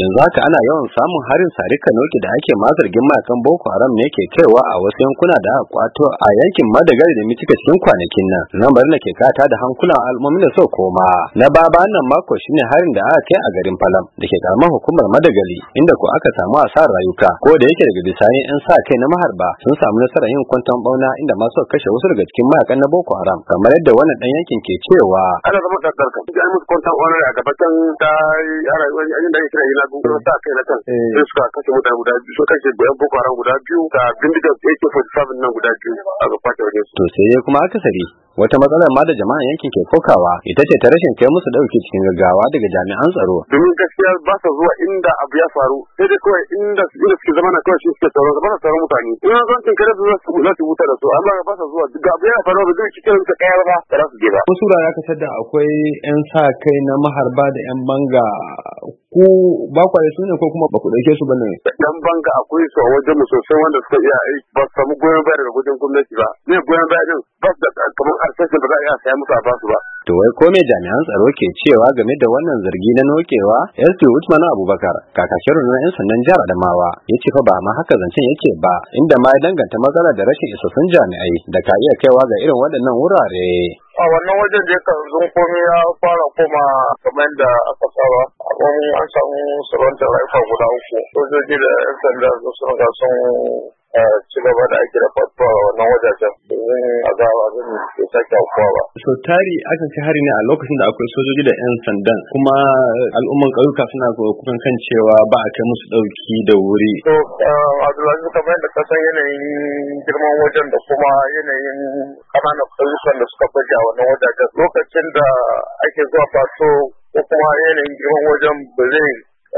yanzu haka ana yawan samun harin sarika noki da ake ma zargin mayakan Boko Haram ne ke kaiwa a wasu yankuna da aka kwato a yankin Madagali da Mitika cikin kwanakin nan. Lambarin da ke kata da hankulan al'ummomin da suka koma. Na baba nan mako shine harin da aka kai a garin Falam da ke karamar hukumar Madagali inda ko aka samu asarar rayuka. Ko da yake daga bisani yan sa kai na maharba sun samu nasarar yin kwanton bauna inda masu kashe wasu daga cikin mayakan na Boko Haram kamar yadda wannan dan yankin ke cewa. Ana zama daddar kan. Ga musu kwanton bauna a gabatan da yara wani da yake yana gugu sa kai na kan. Sai suka kashe mutane guda biyu, suka kashe Boko Haram guda biyu da bindigar AK-47 nan guda biyu a gabata wajen su. To sai kuma akasari wata matsalar ma da jama'an yankin ke kokawa ita ce ta rashin kai musu dauki cikin gaggawa daga jami'an tsaro. Domin gaskiya ba sa zuwa inda abu ya faru, sai dai kawai inda suke zama na kawai shi suke tsaro, ba sa tsaro mutane. In an zancin kare su za su huta da su, amma ba sa zuwa duk abu ya faru ba zai cikin su kayar ba za su je ba. Wasu ya kasar da akwai 'yan sa kai na maharba da 'yan banga, ku ba kwaye su ne ko kuma ba ku dauke su bane? Yan banga akwai su a wajen mu sosai wanda suka iya aiki ba su samu goyon baya daga wajen gwamnati ba. Ne goyon baya din ba su da kamar arsashin ba za a iya saya musu a basu ba. To wai ko me jami'an tsaro ke cewa game da wannan zargi na nokewa? SP Usman Abubakar kakakin rundunar 'yan sandan jihar Adamawa ya ce fa ba ma haka zancen yake ba, inda ma ya danganta matsalar da rashin isassun jami'ai da ka iya kaiwa ga irin waɗannan wurare. A wannan wajen da ya zun komai ya fara koma kamar da aka saba, abin an samu salwantar rayuka guda uku. Sojoji da 'yan sanda sun ga sun ci gaba da aiki da fatuwa a wannan wajajen domin a ga abin da sake aukuwa ba. So tari akan kai hari ne a lokacin da akwai sojoji da 'yan sandan, kuma al'umman ƙauyuka suna kukan kan cewa ba a kai musu ɗauki da wuri. To Abdulaziz, kamar yadda ka san yanayin girman wajen da kuma yanayin ƙananan ƙauyukan da suka baje a wannan wajajen, lokacin da ake zuwa faso ko kuma yanayin girman wajen ba zai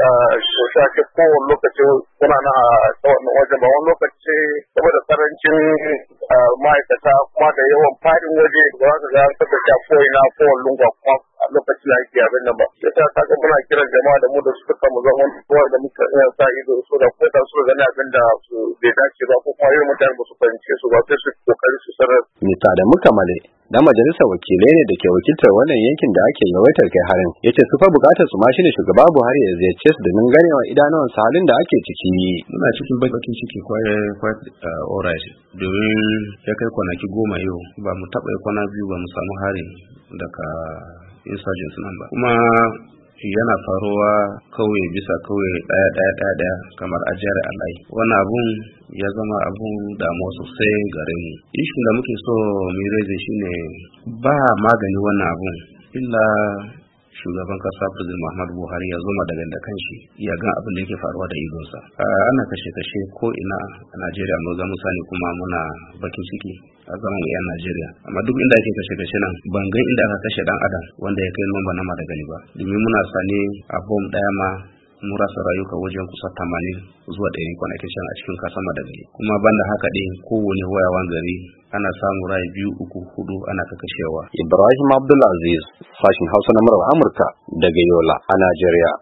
shafi kowane lokaci kuna na a wannan wajen ba. Wani lokaci saboda karancin ma'aikata kuma da yawan fadin waje ba za ka ga an tabbata ko'ina kowane lunga kuma a lokacin da ake abin nan ba. Yasa kaga muna kiran jama'a da mu da suka samu zaman kowa da muka sa ido su da ko da su gani abin da su bai dace ba ko kuma irin mutane ba su fahimce su ba sai su kokari su sanar. Mista da Mukamale dan majalisar wakilai ne da ke wakiltar wannan yankin da ake yawaitar kai harin, yace su fa bukatar su ma shine shugaba Buhari ya ziyarce su domin ganewa idanuwan su halin da ake ciki. Muna cikin bakin ciki quite alright, domin ya kai kwanaki 10 yau ba mu taɓa kwana biyu ba mu samu harin daga insurgents nan ba, kuma yana faruwa kauye bisa kauye daya kamar ajiyar alai. Wannan abun ya zama abun damuwa sosai gare mu. Ishin da muke so mu rage shine ba magani wannan abun illa shugaban kasa President Muhammadu Buhari ya zoma daga kanshi ya ga abin da yake faruwa da idonsa. Ana kashe ko ina a Najeriya, mu ga musani kuma muna bakin ciki a zaman mu yan Najeriya, amma duk inda ake kashe nan ban ga inda aka kashe dan adam wanda ya kai lamba na Madagali ba, domin muna sane a bom daya ma mun rasa rayuka wajen kusa 80 zuwa 100 kwanakin a cikin kasar Madagali. Kuma banda haka din kowane wayawan gari ana samu rai 2, 3, 4 ana kashewa. Ibrahim Abdulaziz, sashin Hausa na Amurka daga Yola a Najeriya.